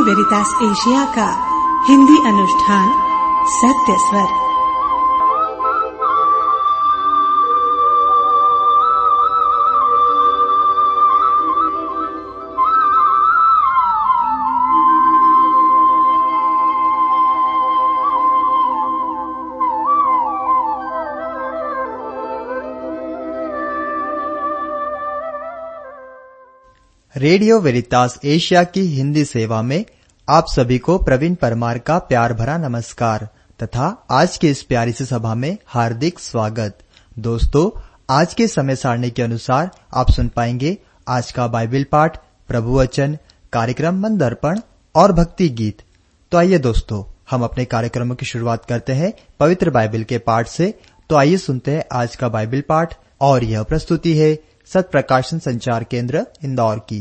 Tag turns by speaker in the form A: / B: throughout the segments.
A: वेरितास Asia का हिंदी अनुष्ठान सत्य स्वर।
B: रेडियो वेरितास एशिया की हिंदी सेवा में आप सभी को प्रवीण परमार का प्यार भरा नमस्कार तथा आज की इस प्यारी सी सभा में हार्दिक स्वागत। दोस्तों, आज के समय सारणी के अनुसार आप सुन पाएंगे आज का बाइबल पाठ, प्रभु वचन, कार्यक्रम मन दर्पण और भक्ति गीत। तो आइए दोस्तों, हम अपने कार्यक्रमों की शुरुआत करते हैं पवित्र बाइबल के पाठ से। तो आइए सुनते हैं आज का बाइबल पाठ और यह प्रस्तुति है सत्य प्रकाशन संचार केंद्र इंदौर की।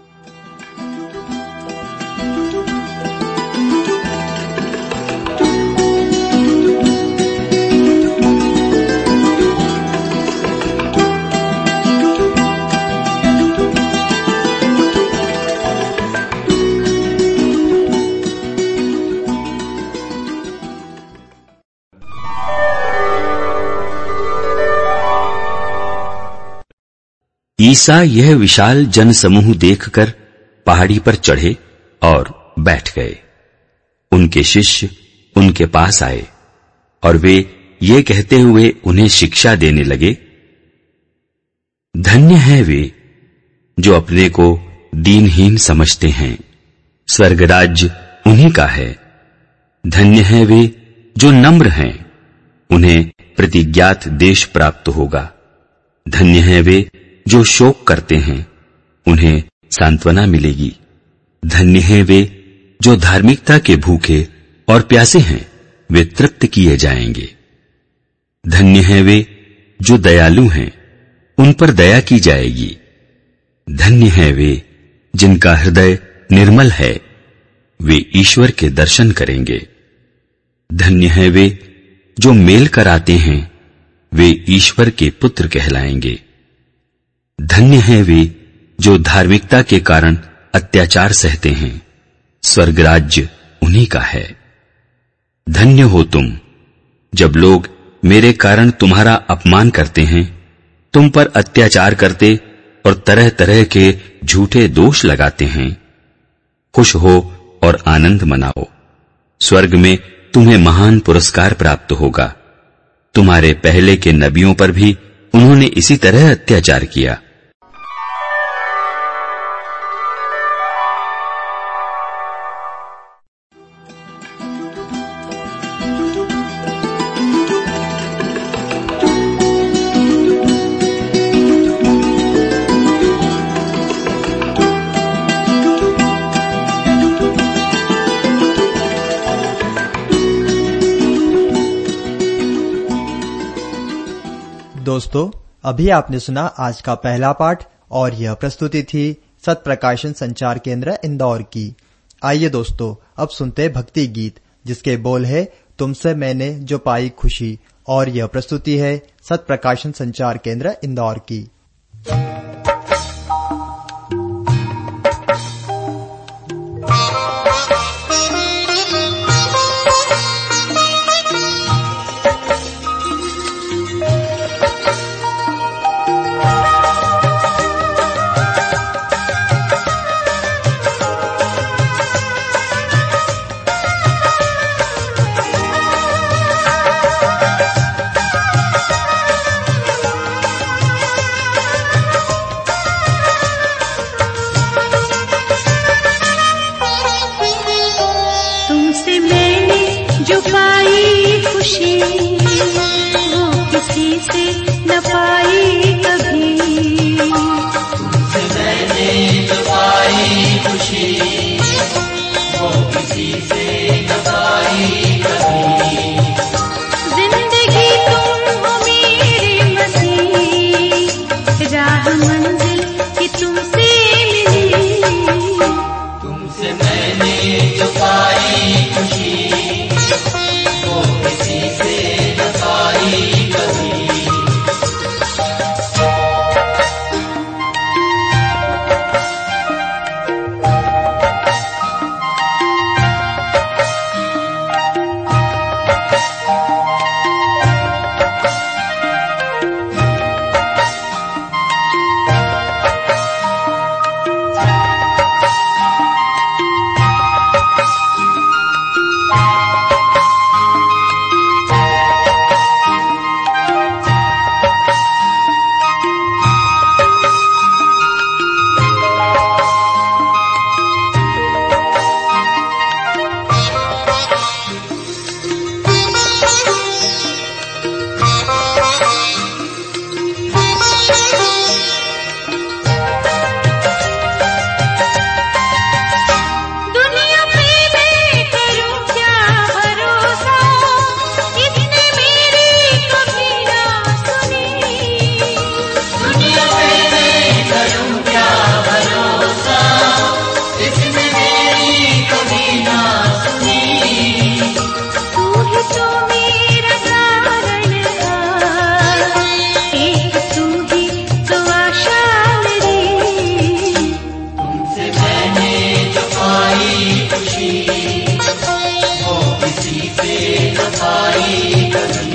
C: ईसा यह विशाल जनसमूह देखकर पहाड़ी पर चढ़े और बैठ गए। उनके शिष्य उनके पास आए और वे ये कहते हुए उन्हें शिक्षा देने लगे, धन्य है वे जो अपने को दीनहीन समझते हैं, स्वर्ग राज्य उन्हीं का है। धन्य है वे जो नम्र हैं, उन्हें प्रतिज्ञात देश प्राप्त होगा। धन्य है वे जो शोक करते हैं, उन्हें सांत्वना मिलेगी। धन्य हैं वे जो धार्मिकता के भूखे और प्यासे हैं, वे तृप्त किए जाएंगे। धन्य हैं वे जो दयालु हैं, उन पर दया की जाएगी। धन्य हैं वे जिनका हृदय निर्मल है, वे ईश्वर के दर्शन करेंगे। धन्य हैं वे जो मेल कराते हैं, वे ईश्वर के पुत्र कहलाएंगे। धन्य हैं वे जो धार्मिकता के कारण अत्याचार सहते हैं, स्वर्ग राज्य उन्हीं का है। धन्य हो तुम जब लोग मेरे कारण तुम्हारा अपमान करते हैं, तुम पर अत्याचार करते और तरह तरह के झूठे दोष लगाते हैं। खुश हो और आनंद मनाओ, स्वर्ग में तुम्हें महान पुरस्कार प्राप्त होगा। तुम्हारे पहले के नबियों पर भी उन्होंने इसी तरह अत्याचार किया।
B: दोस्तों, अभी आपने सुना आज का पहला पाठ और यह प्रस्तुति थी सत्य प्रकाशन संचार केंद्र इंदौर की। आइए दोस्तों, अब सुनते हैं भक्ति गीत जिसके बोल है तुमसे मैंने जो पाई खुशी, और यह प्रस्तुति है सत्य प्रकाशन संचार केंद्र इंदौर की।
D: तुमसे मैंने जो पाई खुशी, वो किसी से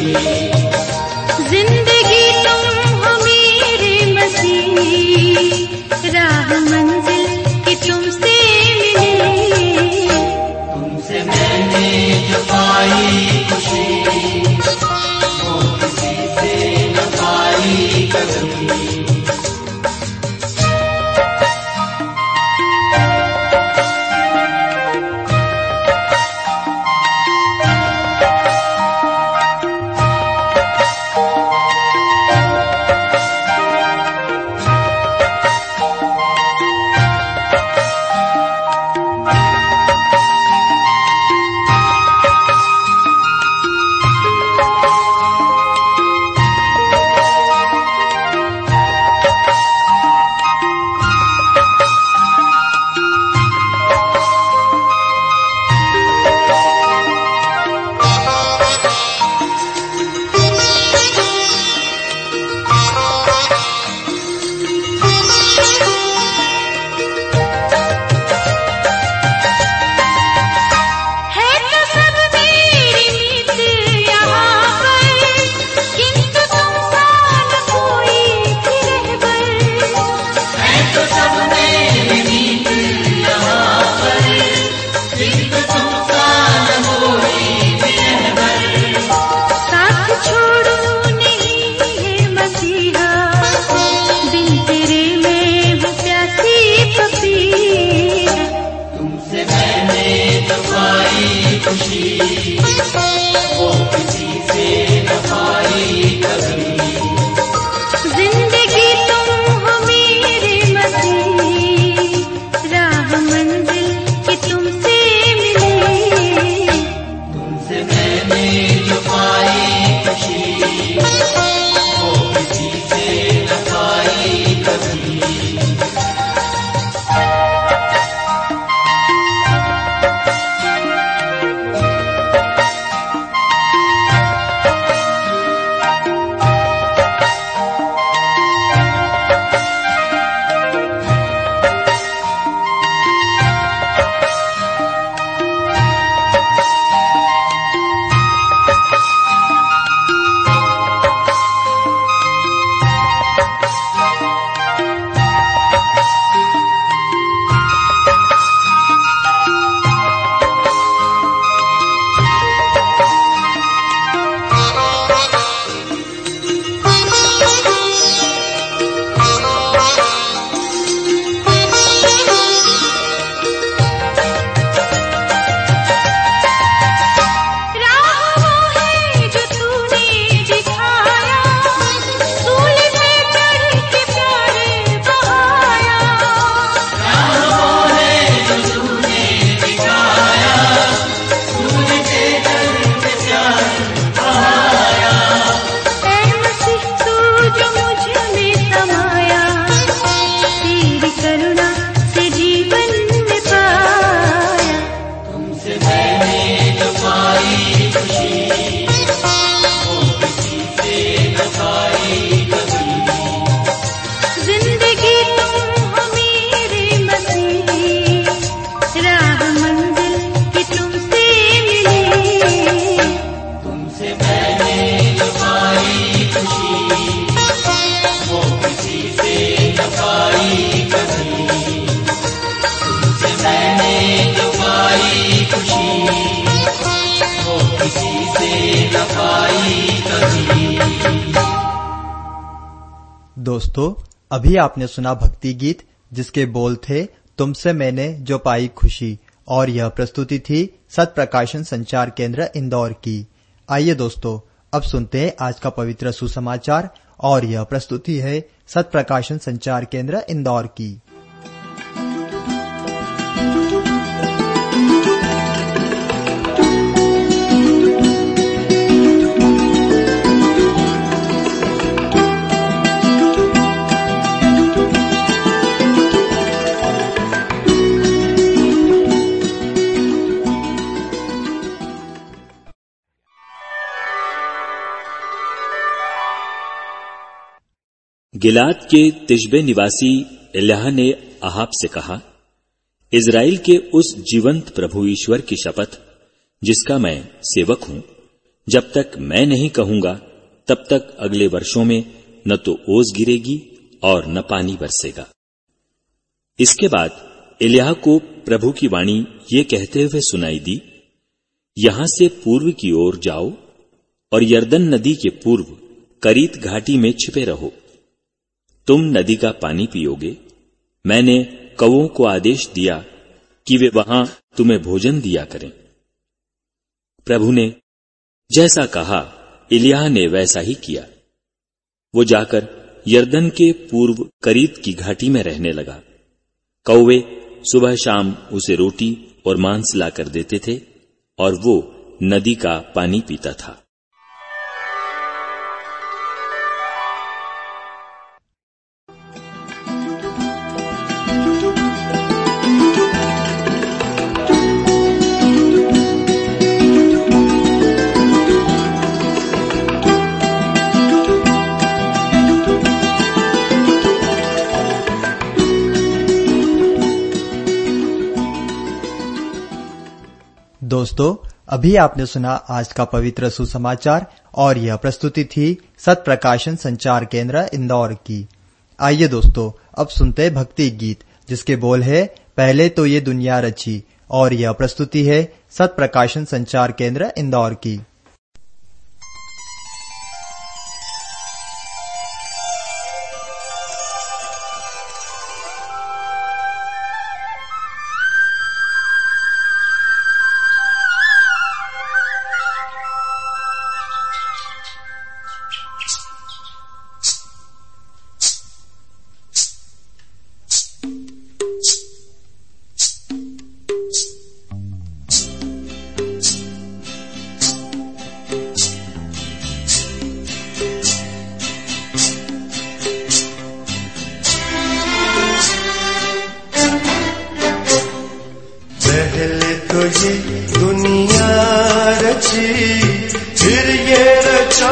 D: जिंदगी तुम हो मेरे मसीह, राह मंजिल की तुमसे मिले।
E: तुमसे मैंने जो पाई खुशी, वो किसी से न पाई कभी।
B: दोस्तों, अभी आपने सुना भक्ति गीत जिसके बोल थे तुमसे मैंने जो पाई खुशी, और यह प्रस्तुति थी सत प्रकाशन संचार केंद्र इंदौर की। आइए दोस्तों, अब सुनते हैं आज का पवित्र सुसमाचार, और यह प्रस्तुति है सत प्रकाशन संचार केंद्र इंदौर की।
F: गिलाद के तिशबे निवासी एल्याह ने अहाब से कहा, इजराइल के उस जीवंत प्रभु ईश्वर की शपथ जिसका मैं सेवक हूं, जब तक मैं नहीं कहूंगा तब तक अगले वर्षों में न तो ओस गिरेगी और न पानी बरसेगा। इसके बाद एलिय्याह को प्रभु की वाणी ये कहते हुए सुनाई दी, यहां से पूर्व की ओर जाओ और यरदन नदी के पूर्व करीत घाटी में छिपे रहो। तुम नदी का पानी पियोगे। मैंने कौओं को आदेश दिया कि वे वहां तुम्हें भोजन दिया करें। प्रभु ने जैसा कहा एलिय्याह ने वैसा ही किया। वो जाकर यरदन के पूर्व करीत की घाटी में रहने लगा। कौवे सुबह शाम उसे रोटी और मांस लाकर देते थे और वो नदी का पानी पीता था।
B: दोस्तों, अभी आपने सुना आज का पवित्र सुसमाचार और यह प्रस्तुति थी सत प्रकाशन संचार केंद्र इंदौर की। आइए दोस्तों, अब सुनते हैं भक्ति गीत जिसके बोल है पहले तो ये दुनिया रची, और यह प्रस्तुति है सत प्रकाशन संचार केंद्र इंदौर की।
G: पहले तो ये दुनिया रची, फिर ये रचा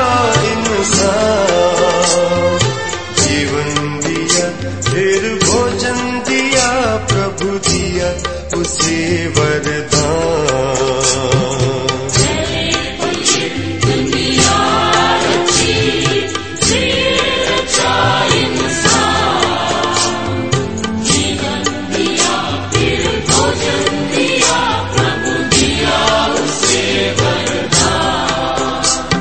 G: इंसान। जीवन दिया फिर भोजन दिया, प्रभु दिया उसे वरदान।
E: दुनिया रची, फिर रचा इंसान। जीवन दिया फिर भोजन दिया, प्रभु दिया उसे वरदान।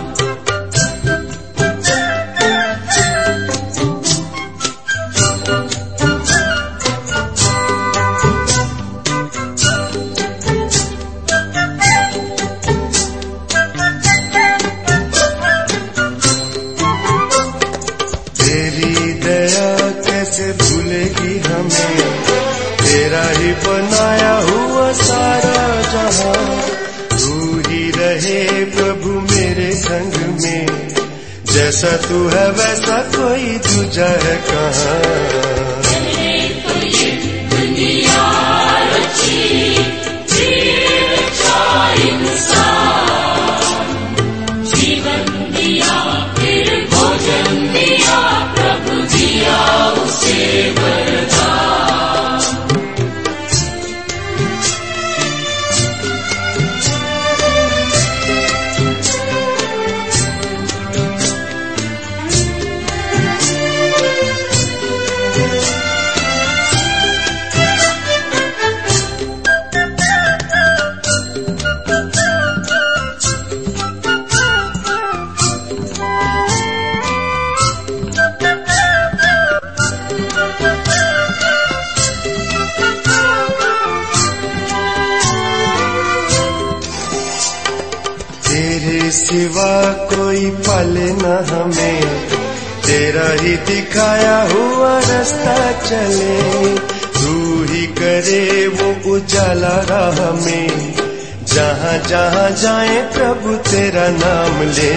G: तेरी दया कैसे भूलेगी हमें, तेरा ही बनाया हुआ सारा जहां। तू ही रहे प्रभु मेरे संग में, जैसा तू है वैसा कोई दूजा है कहाँ।
E: दुनिया रची, फिर रचा इंसान। जीवन दिया फिर भोजन दिया, प्रभु दिया उसे वरदान।
G: तेरे सिवा कोई पाले न हमें, तेरा ही दिखाया हुआ रास्ता चले। तू ही करे वो उजाला राह में, जहाँ जहाँ जाए प्रभु तेरा नाम ले।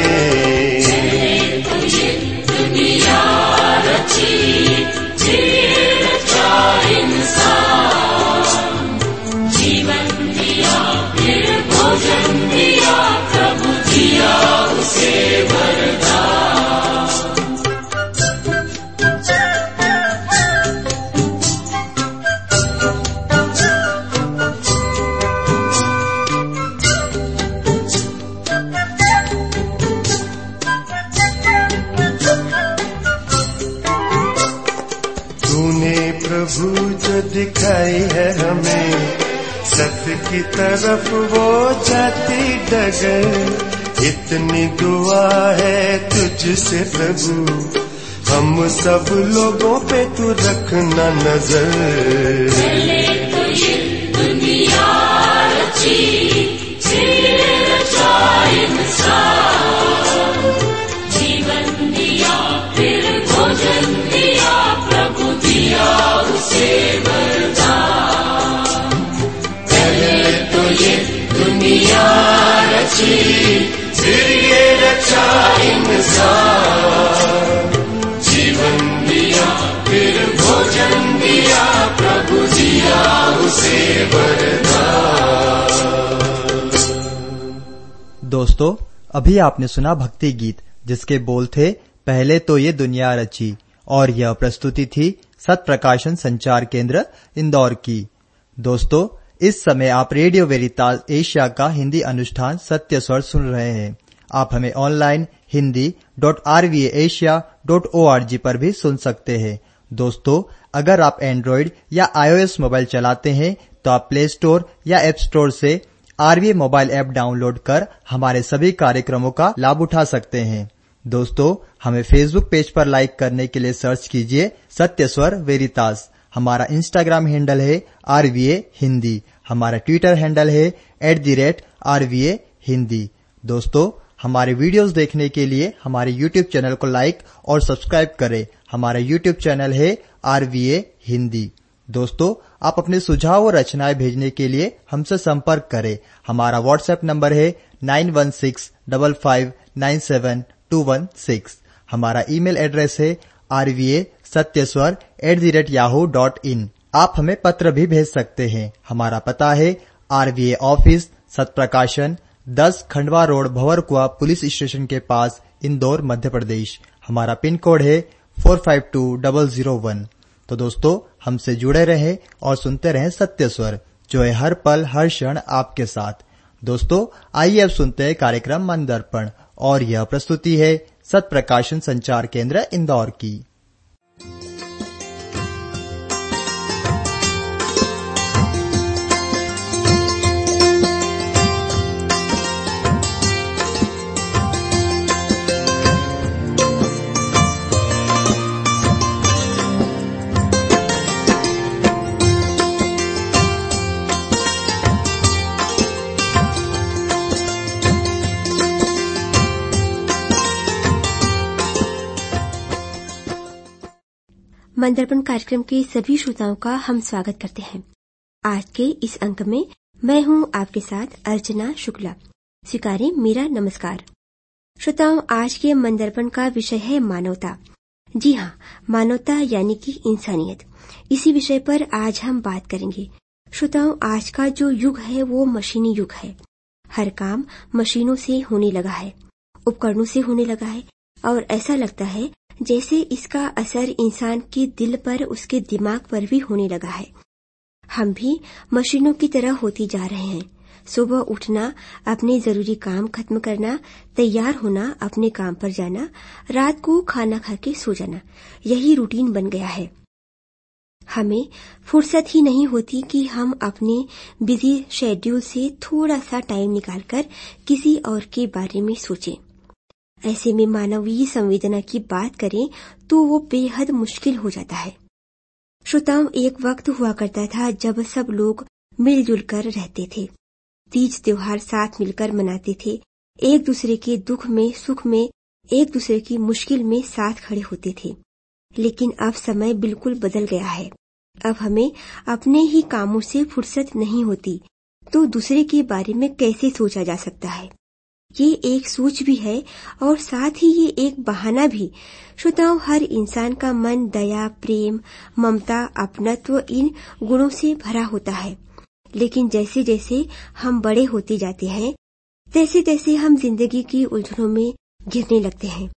E: दुनिया रची, फिर रचा इंसान। जीवन दिया फिर भोजन दिया, प्रभु दिया उसे वरदान।
G: की तरफ वो जाती डगर। इतनी दुआ है तुझसे प्रभु, हम सब लोगों पे तू रखना नजर।
E: पहले तो ये दुनिया रची, फिर रचा इंसान। जीवन दिया फिर भोजन दिया, प्रभु दिया उसे वरदान। पहले तो ये दुनिया रची, फिर ये रचा इंसान। जीवन दिया फिर भोजन दिया, प्रभु दिया उसे वरदान।
B: दोस्तों, अभी आपने सुना भक्ति गीत जिसके बोल थे पहले तो ये दुनिया रची, और यह प्रस्तुति थी सत प्रकाशन संचार केंद्र इंदौर की। दोस्तों, इस समय आप रेडियो वेरितास एशिया का हिंदी अनुष्ठान सत्य स्वर सुन रहे हैं। आप हमें ऑनलाइन hindi.rvasia.org पर भी सुन सकते हैं। दोस्तों, अगर आप एंड्रॉइड या iOS मोबाइल चलाते हैं तो आप प्ले स्टोर या ऐप स्टोर से आरवीए मोबाइल ऐप डाउनलोड कर हमारे सभी कार्यक्रमों का लाभ उठा सकते हैं। दोस्तों, हमें फेसबुक पेज पर लाइक करने के लिए सर्च कीजिए सत्य स्वर वेरितास। हमारा इंस्टाग्राम हैंडल है RVA हिंदी। हमारा ट्विटर हैंडल है @RVA हिंदी। दोस्तों, हमारे वीडियोस देखने के लिए हमारे यूट्यूब चैनल को लाइक और सब्सक्राइब करें। हमारा यूट्यूब चैनल है RVA हिंदी। दोस्तों, आप अपने सुझाव और रचनाएं भेजने के लिए हमसे संपर्क करें। हमारा व्हाट्सएप नंबर है 9165597216। हमारा ईमेल एड्रेस है rvasatyaswar@yahoo.in। आप हमें पत्र भी भेज सकते हैं। हमारा पता है RVA office, Sat Prakashan, 10 Khandwa road, Bhanwarkuan police station के पास, इंदौर, मध्य प्रदेश। हमारा पिन कोड है 452001। तो दोस्तों, हमसे जुड़े रहें और सुनते रहें सत्य स्वर, जो है हर पल हर क्षण आपके साथ। दोस्तों, आइए अब सुनते हैं कार्यक्रम मन दर्पण, और यह प्रस्तुति है सत प्रकाशन संचार केंद्र इंदौर की।
H: मन दर्पण कार्यक्रम के सभी श्रोताओं का हम स्वागत करते हैं। आज के इस अंक में मैं हूं आपके साथ अर्चना शुक्ला। स्वीकारें मेरा नमस्कार। श्रोताओं, आज के मन दर्पण का विषय है मानवता। जी हाँ, मानवता यानी कि इंसानियत। इसी विषय पर आज हम बात करेंगे। श्रोताओं, आज का जो युग है वो मशीनी युग है। हर काम मशीनों से होने लगा है, उपकरणों से होने लगा है, और ऐसा लगता है जैसे इसका असर इंसान के दिल पर, उसके दिमाग पर भी होने लगा है। हम भी मशीनों की तरह होती जा रहे हैं। सुबह उठना, अपने जरूरी काम खत्म करना, तैयार होना, अपने काम पर जाना, रात को खाना खा के सो जाना, यही रूटीन बन गया है। हमें फुर्सत ही नहीं होती कि हम अपने बिजी शेड्यूल से थोड़ा सा टाइम निकालकर किसी और के बारे में सोचें। ऐसे में मानवीय संवेदना की बात करें तो वो बेहद मुश्किल हो जाता है। श्रोताओं, एक वक्त हुआ करता था जब सब लोग मिलजुल कर रहते थे, तीज त्योहार साथ मिलकर मनाते थे, एक दूसरे के दुख में, सुख में, एक दूसरे की मुश्किल में साथ खड़े होते थे। लेकिन अब समय बिल्कुल बदल गया है। अब हमें अपने ही कामों से फुर्सत नहीं होती, तो दूसरे के बारे में कैसे सोचा जा सकता है। ये एक सोच भी है और साथ ही ये एक बहाना भी। श्रोताओं, हर इंसान का मन दया, प्रेम, ममता, अपनत्व इन गुणों से भरा होता है। लेकिन जैसे जैसे हम बड़े होते जाते हैं, तैसे तैसे हम जिंदगी की उलझनों में घिरने लगते हैं।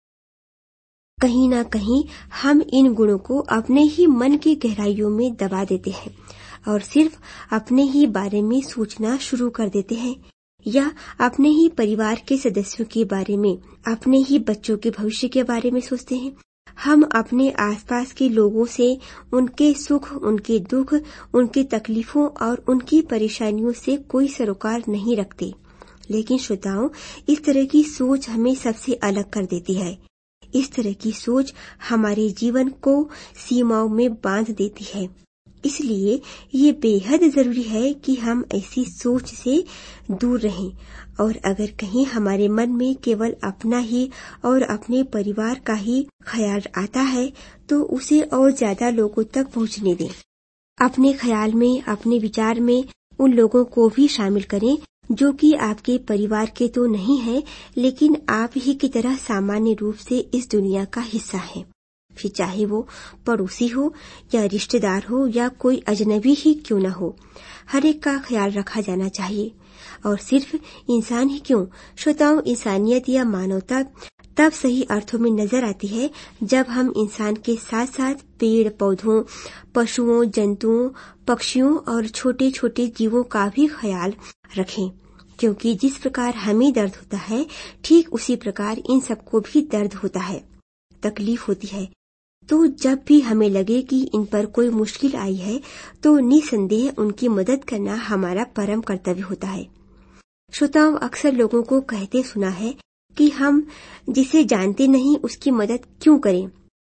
H: कहीं ना कहीं हम इन गुणों को अपने ही मन की गहराइयों में दबा देते हैं और सिर्फ अपने ही बारे में सोचना शुरू कर देते हैं, या अपने ही परिवार के सदस्यों के बारे में, अपने ही बच्चों के भविष्य के बारे में सोचते हैं, हम अपने आसपास के लोगों से उनके सुख, उनके दुख, उनकी तकलीफों और उनकी परेशानियों से कोई सरोकार नहीं रखते। लेकिन श्रोताओं, इस तरह की सोच हमें सबसे अलग कर देती है। इस तरह की सोच हमारे जीवन को सीमाओं में बांध देती है। इसलिए ये बेहद जरूरी है कि हम ऐसी सोच से दूर रहें और अगर कहीं हमारे मन में केवल अपना ही और अपने परिवार का ही ख्याल आता है तो उसे और ज्यादा लोगों तक पहुंचने दें। अपने ख्याल में, अपने विचार में उन लोगों को भी शामिल करें जो कि आपके परिवार के तो नहीं है, लेकिन आप ही की तरह सामान्य रूप से इस दुनिया का हिस्सा है। फिर चाहे वो पड़ोसी हो या रिश्तेदार हो या कोई अजनबी ही क्यों न हो, हर एक का ख्याल रखा जाना चाहिए। और सिर्फ इंसान ही क्यों श्रोताओं, इंसानियत या मानवता तब सही अर्थों में नजर आती है जब हम इंसान के साथ साथ पेड़ पौधों, पशुओं, जंतुओं, पक्षियों और छोटे छोटे जीवों का भी ख्याल रखें, क्योंकि जिस प्रकार हमें दर्द होता है ठीक उसी प्रकार इन सबको भी दर्द होता है, तकलीफ होती है। तो जब भी हमें लगे कि इन पर कोई मुश्किल आई है तो निसंदेह उनकी मदद करना हमारा परम कर्तव्य होता है। श्रोताओं, अक्सर लोगों को कहते सुना है कि हम जिसे जानते नहीं उसकी मदद क्यों करें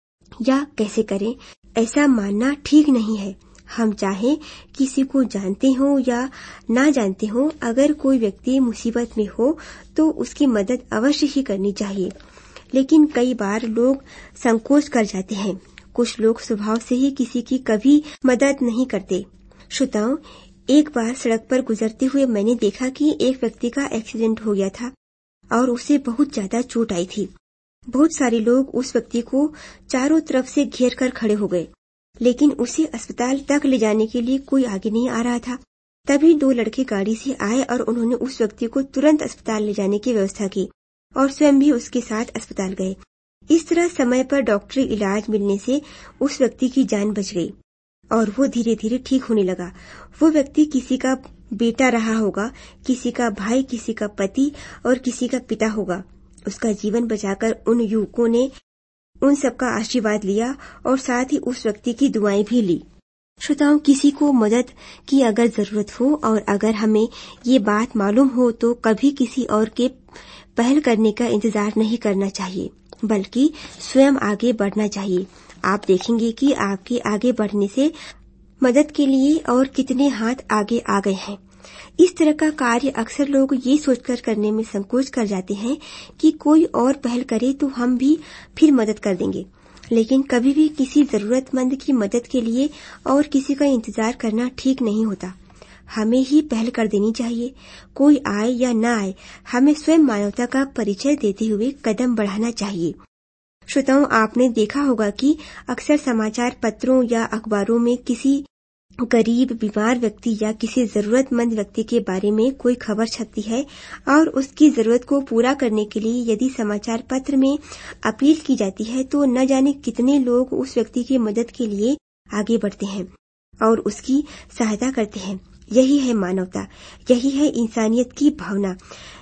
H: या कैसे करें। ऐसा मानना ठीक नहीं है। हम चाहे किसी को जानते हो या ना जानते हो, अगर कोई व्यक्ति मुसीबत में हो तो उसकी मदद अवश्य ही करनी चाहिए। लेकिन कई बार लोग संकोच कर जाते हैं। कुछ लोग स्वभाव से ही किसी की कभी मदद नहीं करते। श्रोताओं, एक बार सड़क पर गुजरते हुए मैंने देखा कि एक व्यक्ति का एक्सीडेंट हो गया था और उसे बहुत ज्यादा चोट आई थी। बहुत सारे लोग उस व्यक्ति को चारों तरफ से घेर कर खड़े हो गए, लेकिन उसे अस्पताल तक ले जाने के लिए कोई आगे नहीं आ रहा था। तभी 2 लड़के गाड़ी से आए और उन्होंने उस व्यक्ति को तुरंत अस्पताल ले जाने की व्यवस्था की और स्वयं भी उसके साथ अस्पताल गए। इस तरह समय पर डॉक्टरी इलाज मिलने से उस व्यक्ति की जान बच गई और वो धीरे धीरे ठीक होने लगा। वो व्यक्ति किसी का बेटा रहा होगा, किसी का भाई, किसी का पति और किसी का पिता होगा। उसका जीवन बचाकर उन युवकों ने उन सबका आशीर्वाद लिया और साथ ही उस व्यक्ति की दुआएं भी ली। श्रोताओं, किसी को मदद की अगर जरूरत हो और अगर हमें ये बात मालूम हो तो कभी किसी और के पहल करने का इंतजार नहीं करना चाहिए, बल्कि स्वयं आगे बढ़ना चाहिए। आप देखेंगे कि आपके आगे बढ़ने से मदद के लिए और कितने हाथ आगे आ गए हैं। इस तरह का कार्य अक्सर लोग ये सोचकर करने में संकोच कर जाते हैं कि कोई और पहल करे तो हम भी फिर मदद कर देंगे। लेकिन कभी भी किसी जरूरतमंद की मदद के लिए और किसी का इंतजार करना ठीक नहीं होता। हमें ही पहल कर देनी चाहिए। कोई आए या न आए, हमें स्वयं मानवता का परिचय देते हुए कदम बढ़ाना चाहिए। श्रोताओं, आपने देखा होगा कि अक्सर समाचार पत्रों या अखबारों में किसी गरीब, बीमार व्यक्ति या किसी जरूरतमंद व्यक्ति के बारे में कोई खबर छपती है और उसकी जरूरत को पूरा करने के लिए यदि समाचार पत्र में अपील की जाती है तो न जाने कितने लोग उस व्यक्ति की मदद के लिए आगे बढ़ते हैं और उसकी सहायता करते हैं। यही है मानवता, यही है इंसानियत की भावना।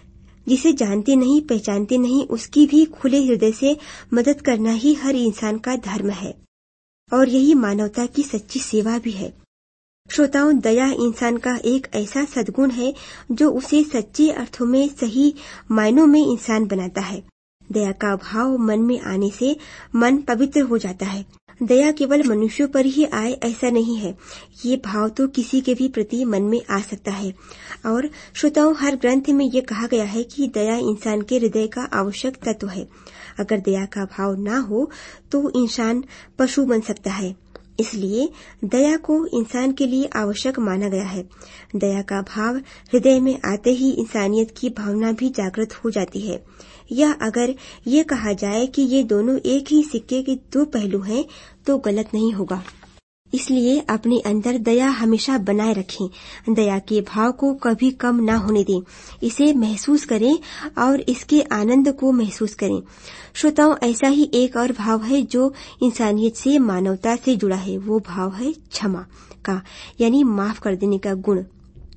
H: जिसे जानते नहीं, पहचानते नहीं, उसकी भी खुले हृदय से मदद करना ही हर इंसान का धर्म है और यही मानवता की सच्ची सेवा भी है। श्रोताओं, दया इंसान का एक ऐसा सद्गुण है जो उसे सच्चे अर्थों में, सही मायनों में इंसान बनाता है। दया का भाव मन में आने से मन पवित्र हो जाता है। दया केवल मनुष्यों पर ही आए ऐसा नहीं है, ये भाव तो किसी के भी प्रति मन में आ सकता है। और श्रोताओं, हर ग्रंथ में ये कहा गया है कि दया इंसान के हृदय का आवश्यक तत्व है। अगर दया का भाव ना हो तो इंसान पशु बन सकता है। इसलिए दया को इंसान के लिए आवश्यक माना गया है। दया का भाव हृदय में आते ही इंसानियत की भावना भी जागृत हो जाती है। या अगर ये कहा जाए कि ये दोनों एक ही सिक्के के 2 पहलू हैं तो गलत नहीं होगा। इसलिए अपने अंदर दया हमेशा बनाए रखें। दया के भाव को कभी कम ना होने दें। इसे महसूस करें और इसके आनंद को महसूस करें। श्रोताओं, ऐसा ही एक और भाव है जो इंसानियत से, मानवता से जुड़ा है। वो भाव है क्षमा का, यानी माफ कर देने का गुण।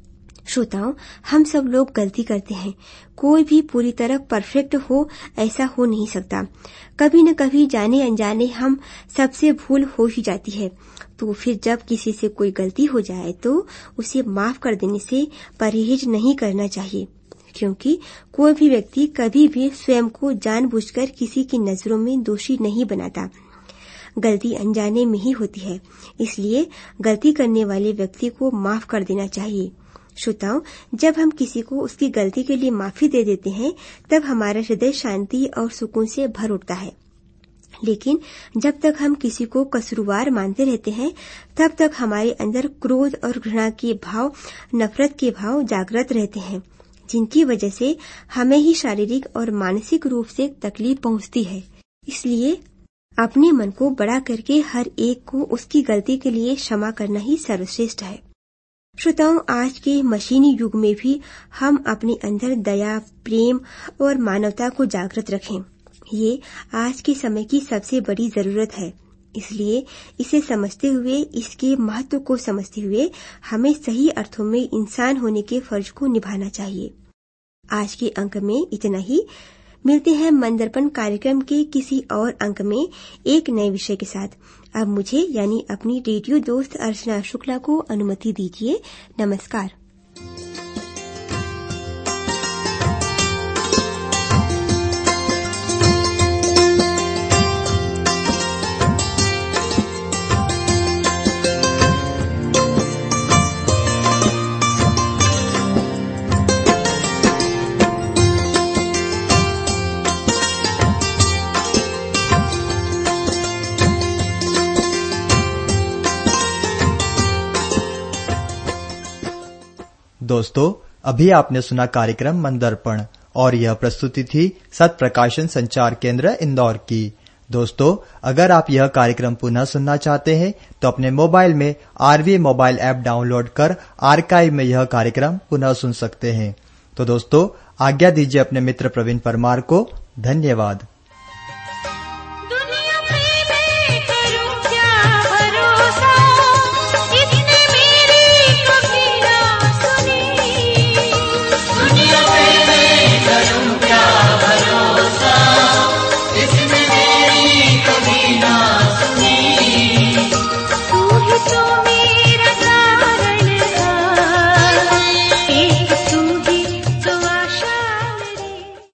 H: श्रोताओं, हम सब लोग गलती करते हैं। कोई भी पूरी तरह परफेक्ट हो ऐसा हो नहीं सकता। कभी न कभी जाने अनजाने हम सबसे भूल हो ही जाती है। तो फिर जब किसी से कोई गलती हो जाए तो उसे माफ कर देने से परहेज नहीं करना चाहिए, क्योंकि कोई भी व्यक्ति कभी भी स्वयं को जानबूझकर किसी की नजरों में दोषी नहीं बनाता। गलती अनजाने में ही होती है, इसलिए गलती करने वाले व्यक्ति को माफ कर देना चाहिए। श्रोताओं, जब हम किसी को उसकी गलती के लिए माफी दे देते हैं तब हमारा हृदय शांति और सुकून से भर उठता है। लेकिन जब तक हम किसी को कसूरवार मानते रहते हैं तब तक हमारे अंदर क्रोध और घृणा के भाव, नफरत के भाव जागृत रहते हैं, जिनकी वजह से हमें ही शारीरिक और मानसिक रूप से तकलीफ पहुंचती है। इसलिए अपने मन को बड़ा करके हर एक को उसकी गलती के लिए क्षमा करना ही सर्वश्रेष्ठ है। श्रोताओं, आज के मशीनी युग में भी हम अपने अंदर दया, प्रेम और मानवता को जागृत रखें। ये आज के समय की सबसे बड़ी जरूरत है। इसलिए इसे समझते हुए, इसके महत्व को समझते हुए हमें सही अर्थों में इंसान होने के फर्ज को निभाना चाहिए। आज के अंक में इतना ही। मिलते हैं मन दर्पण कार्यक्रम के किसी और अंक में एक नए विषय के साथ। अब मुझे यानी अपनी रेडियो दोस्त अर्चना शुक्ला को अनुमति दीजिए। नमस्कार।
B: दोस्तों, अभी आपने सुना कार्यक्रम मन दर्पण और यह प्रस्तुति थी सत्य प्रकाशन संचार केंद्र इंदौर की। दोस्तों, अगर आप यह कार्यक्रम पुनः सुनना चाहते हैं तो अपने मोबाइल में आरवी मोबाइल ऐप डाउनलोड कर आर्काइव में यह कार्यक्रम पुनः सुन सकते हैं। तो दोस्तों, आज्ञा दीजिए अपने मित्र प्रवीण परमार को। धन्यवाद।